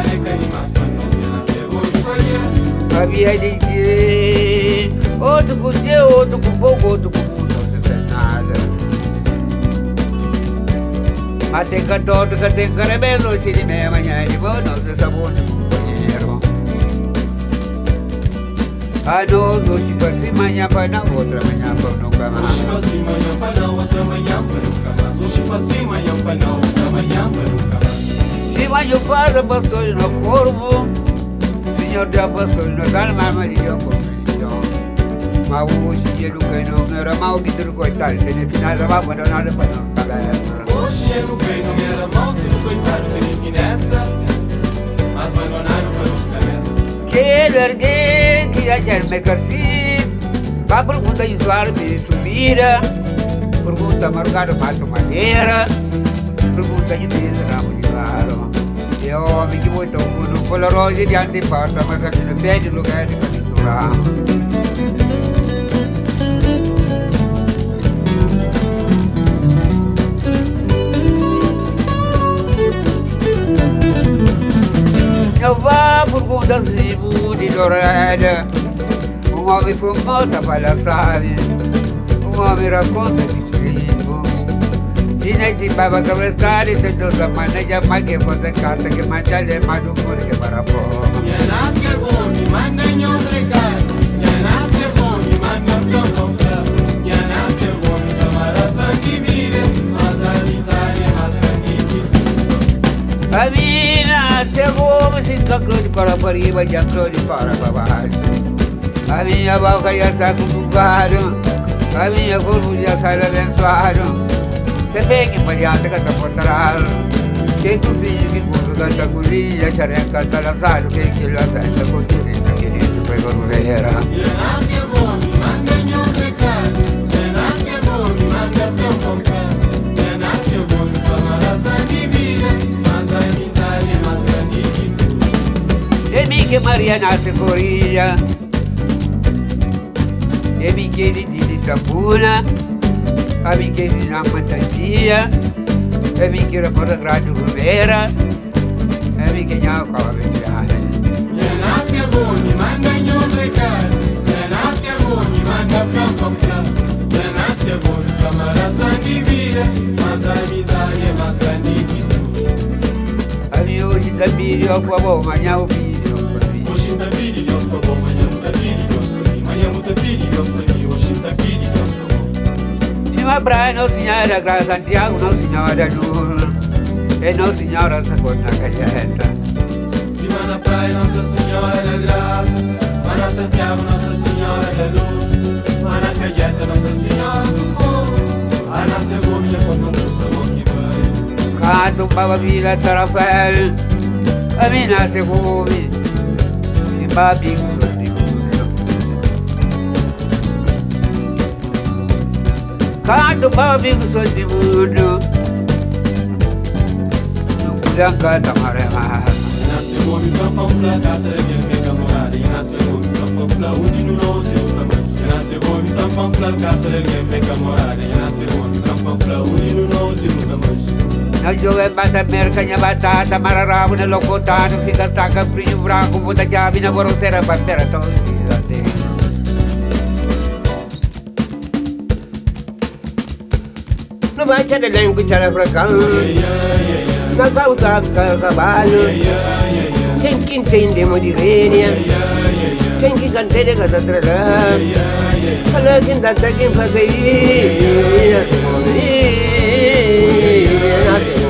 Havia de dizer, outro com teu, outro com fogo, outro com mundo, não sei nada. Até cantor, que tem caramelo, se de meia manhã de bom, não sei sabor de companheiro. Ah, não, se passe manhã para na outra manhã para nunca mais. Se passe manhã para na outra manhã para nunca mais. Se passe manhã para na outra manhã para nunca mais. Se manhã para bastos no corpo, Senhor da bastos no alma, mas eu confio. Mas o Senhor não era mal que tu coitado, tem final da vamos dar nada para não pagar essa. Hoje eu não era mal que tu coitado, tem finessa, mas vai donar para os cabeças. Que larguei, que já tinha me cassi, vai perguntar em sua árvore subida, pergunta marcado mais madeira, pergunta em Deus ramo de varo. E homem que botou o mundo coloroso de anteporta, mas aqui no pé de lugar de caniturar. Eu vou perguntar se de dourada, homem foi morto a palhaçada, homem raconta de livro. Tinha de baba atravessar e tentou a maneja, mas que fosse carta que manchale, mas não foi que para fora. Ya nace boni, manda nyomre kai. Ya nace boni, manda plombo fra. Ya nace boni, kamara sangi vire, mazalizare, mazganiki. A minha chegou, me sinto de cora para riba, já de para baixo. A minha boca já saco do barro, a minha corpo já sai abençoado. Se vê que variante que está por trás, que tu filho que burro canta cozinha, xareca está lançado, que lá sai da cozinha, que nem foi quando veio. Ya nace boni, manda nyomre kai. Ya nace boni, manda plombo fra. Ya nace boni, kamara sangi vire, mazalizare, mazganiki. E mi che Maria nasce coriglia, e mi chiedi di sapuna, a mi chiedi una mantantia, e mi chiedi una grande vera, e mi chiedi una cosa vetrale. Ya nace boni, manda nyomre kai. Ya nace boni, manda plombo fra. Ya nace boni, kamara sangi vire, mazalizare, mazganiki. A mi hoje da vídeo, por favor, amanhã o vídeo. Oshinda pidi Dios kwa bo, manhã muda pidi Dios kwa mim. Manhã muda pidi Dios kwa mim. Oshinda pidi Dios kwa bo. Se uma praia não senhora Graça Santiago, não senhora Lula, e não senhora Sacona Calheta. Cima na praia Nossa Senhora da Graça, Mana Santiago Nossa Senhora da Luz, Mana Calheta Nossa Senhora Socorro, Ana Segovia quando não somos que vai. Canto Baba Vila Tarafel, a mina Segovia, e Babi Canto Babi Gusol de Mundo, não puder cantar maré. Nasce bom, campa pra casa, ele fica morada. Nasce bom, campa pra onde não tem o tamanho. Nasce bom, campa pra casa, ele fica morada. Nasce bom, campa pra onde não tem o tamanho. Nós jogamos bata mercanha, batata, mararabo, no locotano, fica saca, frio branco, puta chave, na borroceira, pantera, todos os dias. Não vai ter lenho que tira pra cá, não vai usar cavalo, quem que entende de rênia, quem que canta de casa trelã, olha quem dá quem faz aí, nasce